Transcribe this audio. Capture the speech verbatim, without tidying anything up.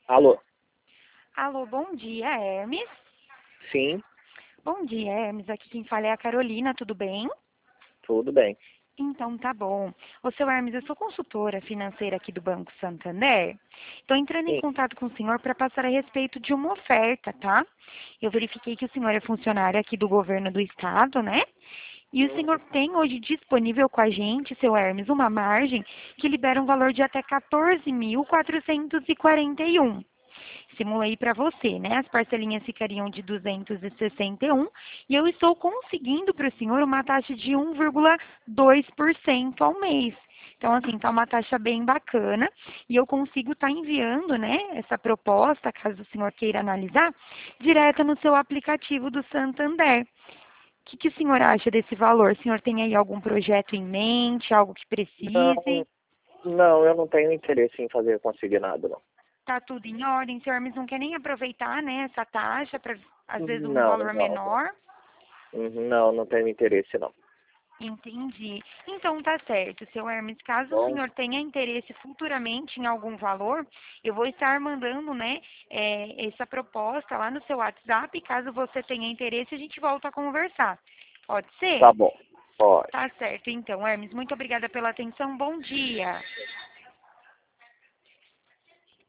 Alô? Alô, bom dia, Hermes. Sim, Bom dia, Hermes. Aqui quem fala é a Carolina, tudo bem? tudo bem. Então tá bom. Ô, seu Hermes, eu sou consultora financeira aqui do Banco Santander. Estou entrando em Sim. contato com o senhor para passar a respeito de uma oferta, tá? Eu verifiquei que o senhor é funcionário aqui do governo do estado, né? E o senhor tem hoje disponível com a gente, seu Hermes, uma margem que libera um valor de até quatorze mil quatrocentos e quarenta e um. Simulei para você, né? As parcelinhas ficariam de duzentos e sessenta e um e eu estou conseguindo para o senhor uma taxa de um vírgula dois por cento ao mês. Então, assim, tá uma taxa bem bacana e eu consigo estar enviando, né, essa proposta, caso o senhor queira analisar, direto no seu aplicativo do Santander. O que, que o senhor acha desse valor? O senhor tem aí algum projeto em mente, algo que precise? Não, não, eu não tenho interesse em fazer consignado, não. Tá tudo em ordem, o senhor Hermes não quer nem aproveitar, né, essa taxa para, às vezes, um Não, valor não, não. menor. Uhum, não, não tenho interesse, não. Entendi. Então tá certo, seu Hermes. Caso o Bom, senhor tenha interesse futuramente em algum valor, eu vou estar mandando, né, é, essa proposta lá no seu WhatsApp. Caso você tenha interesse, a gente volta a conversar. Pode ser? tá bom. Pode. Tá certo, então, Hermes. Muito obrigada pela atenção. Bom dia.